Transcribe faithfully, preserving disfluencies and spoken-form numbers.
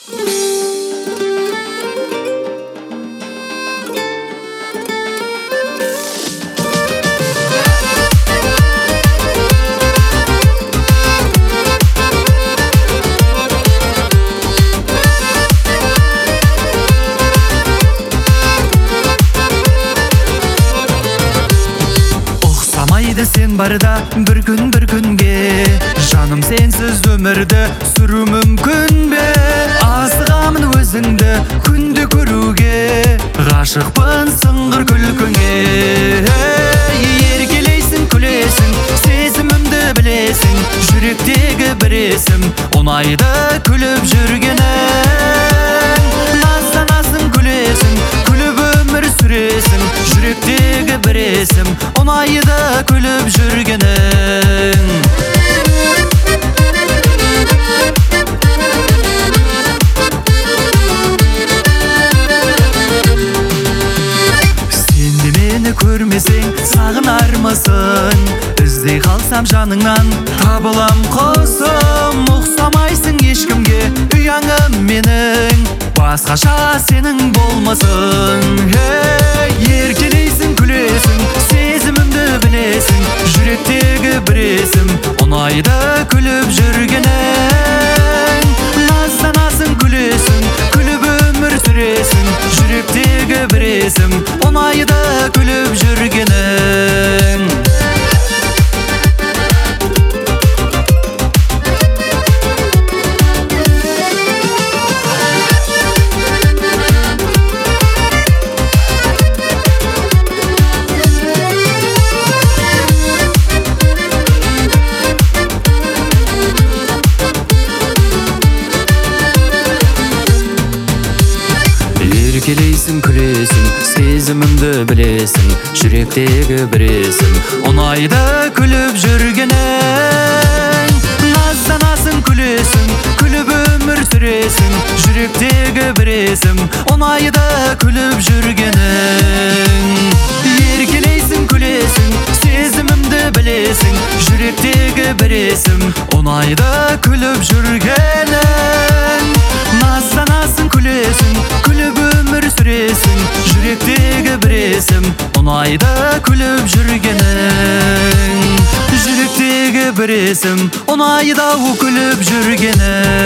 Sen barda bir kun bir kunge Жаным sensiz өмірді сүру мүмкін бе Асығамын өзіңді күнде көруге Ғашықпын сыңғыр күлкіңе Еркелейсің күлесің сезімімді білесің Жүректегі бір есім ұнайды күліп жүргенің Назданасың күлесің күліп өмір сүресің Жүректегі бір есім ұнайды күліп жүргенің Сен де мені көрмесең сағынармысың Іздей қалсам жаныңнан табылам құсым Ұқсамайсың ешкімге ұяңым менің Басқаша сенің болмасын Еркелейсің күлесің сезімімді білесің Жүректегі бір есім ұнайды күліп жүргенің Назданасың күлесің күліп өмір сүресің Жүректегі бір есім ұнайды күліп жүргенің Еркелейсің күлесің сезімімді білесің Жүректегі бір есім ұнайды күліп жүргенің Назданасың күлесің күліп өмір сүресің Жүректегі бір есім ұнайды күліп жүргенің Еркелейсің күлесің сезімімді білесің Жүректегі бір есім ұнайды күліп жүргенің Назданасың күлесің күліп өмір сүресің Жүректегі бір есім ұнайды күліп жүргенің Жүректегі бір есім ұнайды күліп жүргенің